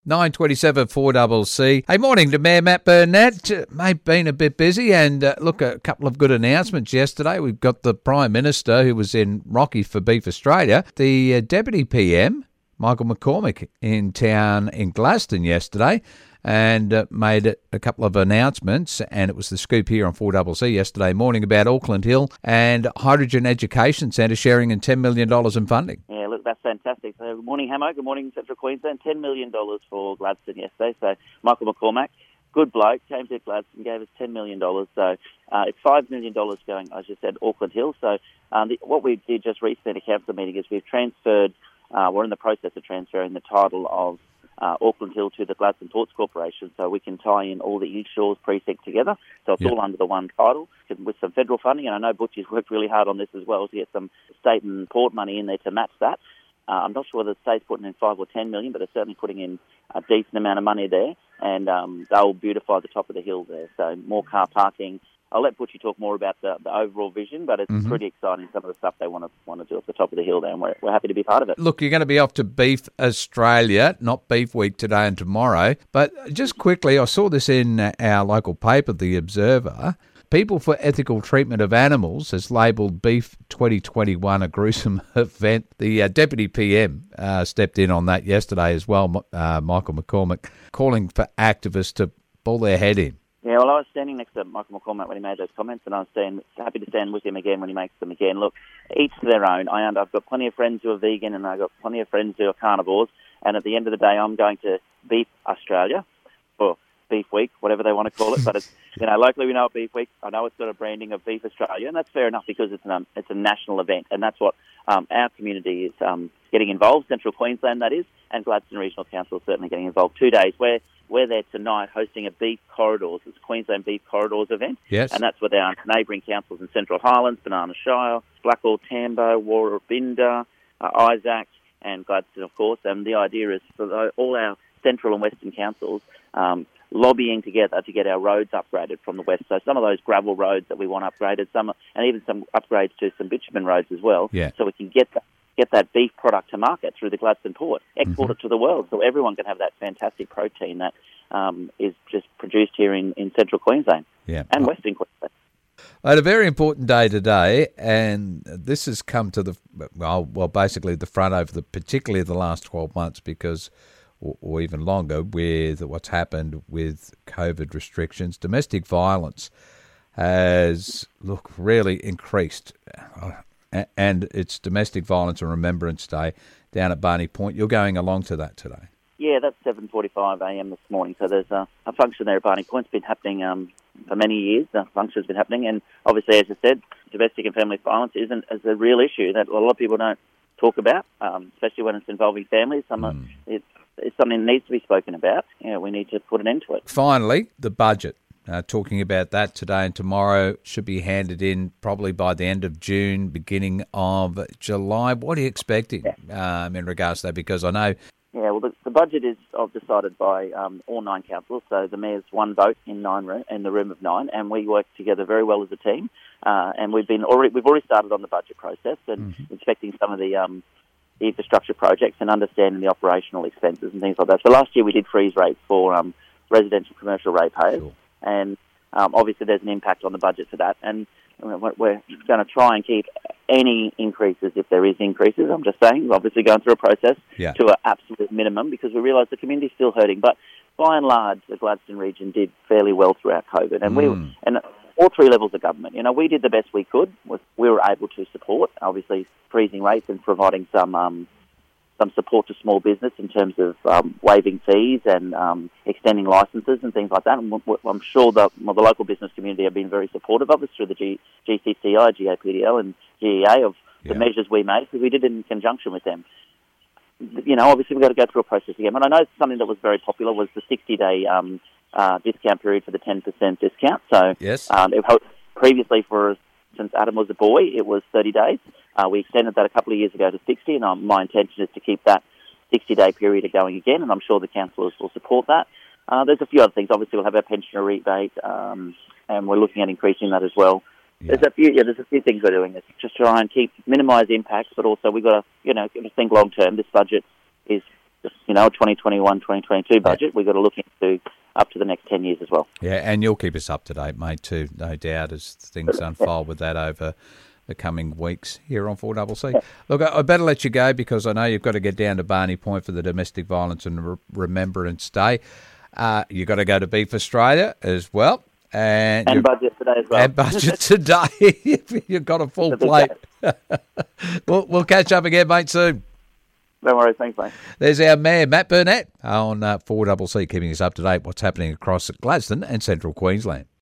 927 4CC. Hey, morning to Mayor Matt Burnett. Mate, been a bit busy and look, a couple of good announcements yesterday. We've got the Prime Minister who was in Rocky for Beef Australia. The Deputy PM, Michael McCormack, in town in Gladstone yesterday and made a couple of announcements, and it was the scoop here on 4CC yesterday morning about Auckland Hill and Hydrogen Education Centre sharing in $10 million in funding. Yeah, look, that's fantastic. So good morning, Hamo. Good morning, Central Queensland. $10 million for Gladstone yesterday. So Michael McCormack, good bloke, came to Gladstone, gave us $10 million. So it's $5 million going, as you said, Auckland Hill. So what we did just recently at a council meeting is we've transferred, we're in the process of transferring the title of Auckland Hill to the Gladstone Ports Corporation, so we can tie in all the East Shores precinct together. So it's all under the one title with some federal funding, and I know Butchie's worked really hard on this as well to get some state and port money in there to match that. I'm not sure whether the state's putting in 5 or 10 million, but they're certainly putting in a decent amount of money there, and they'll beautify the top of the hill there. So more car parking. I'll let Butchie talk more about the overall vision, but it's pretty exciting, some of the stuff they want to do at the top of the hill there, and we're happy to be part of it. Look, you're going to be off to Beef Australia, not Beef Week today and tomorrow. But just quickly, I saw this in our local paper, The Observer. People for Ethical Treatment of Animals has labelled Beef 2021 a gruesome event. The Deputy PM stepped in on that yesterday as well, Michael McCormack, calling for activists to pull their head in. Yeah, well, I was standing next to Michael McCormack when he made those comments, and I was happy to stand with him again when he makes them again. Look, each to their own. I've got plenty of friends who are vegan, and I've got plenty of friends who are carnivores, and at the end of the day, I'm going to Beef Australia, or Beef Week, whatever they want to call it, but it's, locally we know it Beef Week. I know it's got a branding of Beef Australia, and that's fair enough because it's a national event, and that's what our community is getting involved, Central Queensland that is, and Gladstone Regional Council is certainly getting involved. 2 days. We're there tonight hosting a Beef Corridors. It's a Queensland Beef Corridors event. Yes. And that's with our neighbouring councils in Central Highlands, Banana Shire, Blackall, Tambo, Warrabinda, Isaac, and Gladstone, of course. And the idea is for all our central and western councils lobbying together to get our roads upgraded from the west. So some of those gravel roads that we want upgraded, and even some upgrades to some bitumen roads as well, so we can get that beef product to market through the Gladstone port, export it to the world, so everyone can have that fantastic protein that is just produced here in central Queensland and western Queensland. I had a very important day today, and this has come to basically the front over particularly the last 12 months because, or even longer, with what's happened with COVID restrictions. Domestic violence has, really increased. And it's Domestic Violence and Remembrance Day down at Barney Point. You're going along to that today? Yeah, that's 7:45am this morning. So there's a function there at Barney Point. It's been happening for many years. The function's been happening. And obviously, as I said, domestic and family violence is a real issue that a lot of people don't talk about, especially when it's involving families. It's something that needs to be spoken about. We need to put an end to it. Finally, the budget. Talking about that today and tomorrow, should be handed in probably by the end of June, beginning of July. What are you expecting in regards to that? Because I know... Yeah, well, the budget is decided by all 9 councils, so the Mayor's one vote in the room of 9, and we work together very well as a team. And we've already started on the budget process and inspecting some of the infrastructure projects and understanding the operational expenses and things like that. So last year we did freeze rates for residential commercial ratepayers. Sure. And obviously there's an impact on the budget for that. And we're going to try and keep any increases, if there is increases, I'm just saying, obviously going through a process to an absolute minimum because we realise the community's still hurting. But by and large, the Gladstone region did fairly well throughout COVID. And and all 3 levels of government, we did the best we could. We were able to support, obviously, freezing rates and providing some support to small business in terms of waiving fees and extending licences and things like that. And I'm sure the local business community have been very supportive of us through the GCCI, GAPDL and GEA of the measures we made because we did it in conjunction with them. Obviously we've got to go through a process again. But I know something that was very popular was the 60-day discount period for the 10% discount. So previously since Adam was a boy, it was 30 days. We extended that a couple of years ago to 60, and my intention is to keep that 60-day period going again, and I'm sure the councillors will support that. There's a few other things. Obviously, we'll have our pensioner rebate, and we're looking at increasing that as well. Yeah. There's a few things we're doing. It's just try and minimise impacts, but also we've got to, think long term. This budget is 2021, 2022 budget. We've got to look into up to the next 10 years as well. Yeah, and you'll keep us up to date, mate, too, no doubt, as things unfold with that over the coming weeks here on 4CC. Yeah. Look, I better let you go because I know you've got to get down to Barney Point for the Domestic Violence and Remembrance Day. You've got to go to Beef Australia as well. And budget today as well. And budget today. You've got a full plate. We'll catch up again, mate, soon. No worries. Thanks, mate. There's our Mayor, Matt Burnett, on 4CC, keeping us up to date what's happening across Gladstone and Central Queensland.